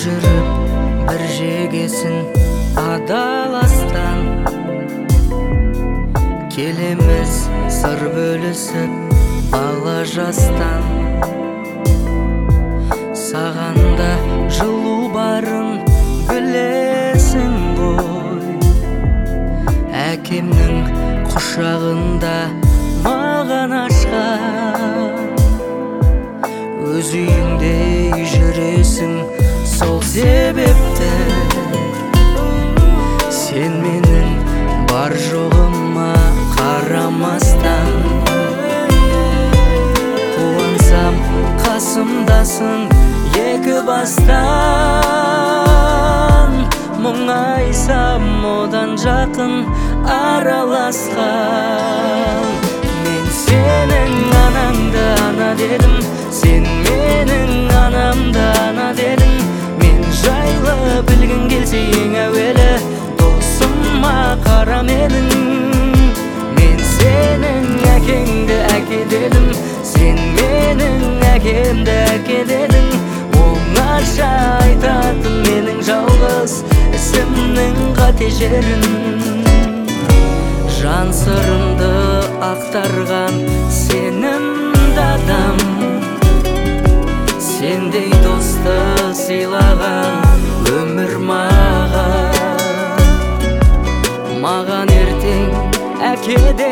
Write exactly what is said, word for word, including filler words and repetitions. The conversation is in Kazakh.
жүріп бір жегесін адаластан, келеміз сыр бөлісіп бала жастан. Сағанда жылу барын білесің ғой, әкемнің құшағында маған ашқан. Өз үйіңде жүресің, сол себепті сен менің бар жоғыма қарамастан. Қуансам қасымдасың екі бастан, мұңайсам одан жақын араласқан. Мен сенің анаңды ана дедім, сен менің анамды ана дедің. Мен жайлы білгің келсе ең әуелі досыма қара менің. Мен сенің әкеңді әке дедім, сен менің әкемді әке дедің. Оңаша айтатын менің жалғыз ісімнің қате жерін. Жан сырымды ақтарған сенімді адам, сендей досты сыйлаған өмір маған. Маған ертең әке де